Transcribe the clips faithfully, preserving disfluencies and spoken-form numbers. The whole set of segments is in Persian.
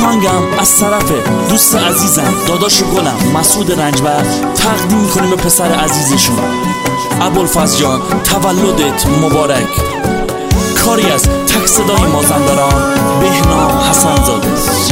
آهنگم از طرف دوست عزیزم داداش گلم مسعود رنجبر تقدیم میکنیم به پسر عزیزشون. ابوالفضل جان تولدت مبارک. کاری از تک صدای مازندران بهنام حسن‌زاده.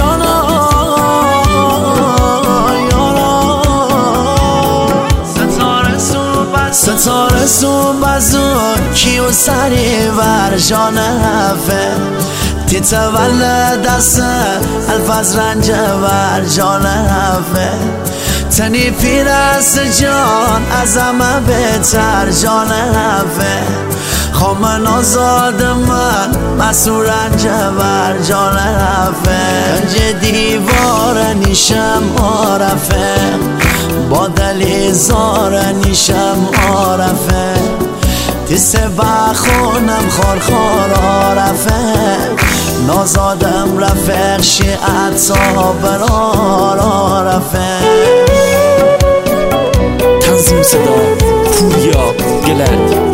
ستاره سو بزون کیو سری بر جان هفه تی تولد دست الفاظ رنج بر جان هفه تنی پیر است جان از همه بهتر جان هفه خامن آزاد من مسئول رنج بر جان هفه گنج دیوار نیشم عارفه با دلی زار نیشم عارفه تیسه بخونم خور خور عارفه نازادم رفق شیعت صابر عارفه. تنظیم صدا پوریا گلد.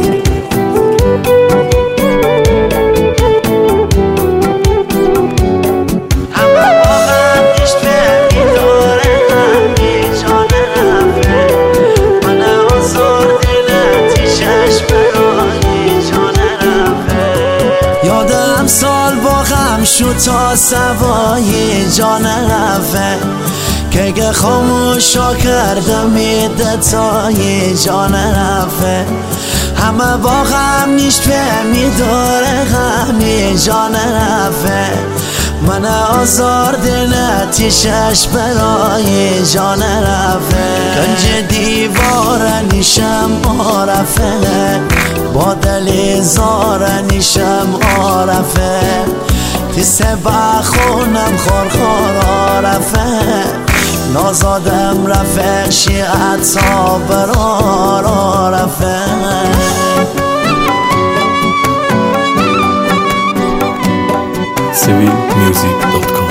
سال با غم شو تا سوای جان رفه که گه خاموشا کردم میده تای جان رفه همه با غم نیشت فهمی داره غمی جان رفه من آزار دل تیشش برای جان رفه گنج دیوار نیشم عارفه با دل زار نیشم عارفه تیسه بخونم خور خور عارفه نازادم رفق شیعت صابر عارفه. سویل میوزیک دات کام.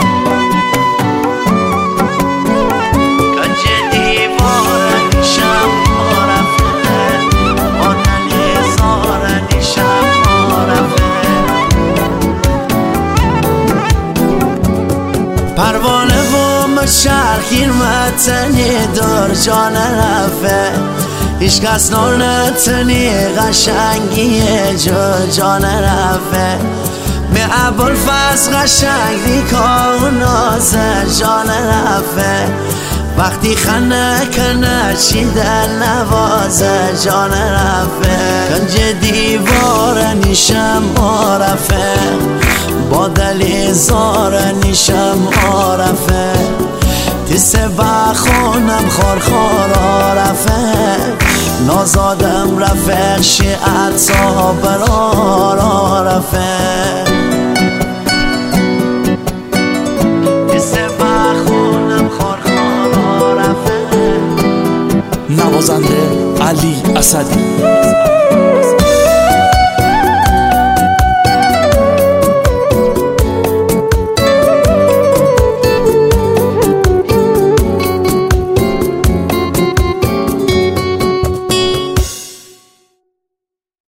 پروانه و مشرخیر متنی دار جان رفه هیچ کس نتنی قشنگی جو جان رفه می ابوالفضل قشنگ دیکا و نازه جان رفه وقتی خنه کنه چی دل نوازه جان رفه گنج دیوار نیشم عارفه با دلی زار نیشم عارفه تیسه بخونم خور خور عارفه نازادم رفق شیعت صابر عارفه تیسه بخونم خور خور عارفه. نوازنده علی اسدی.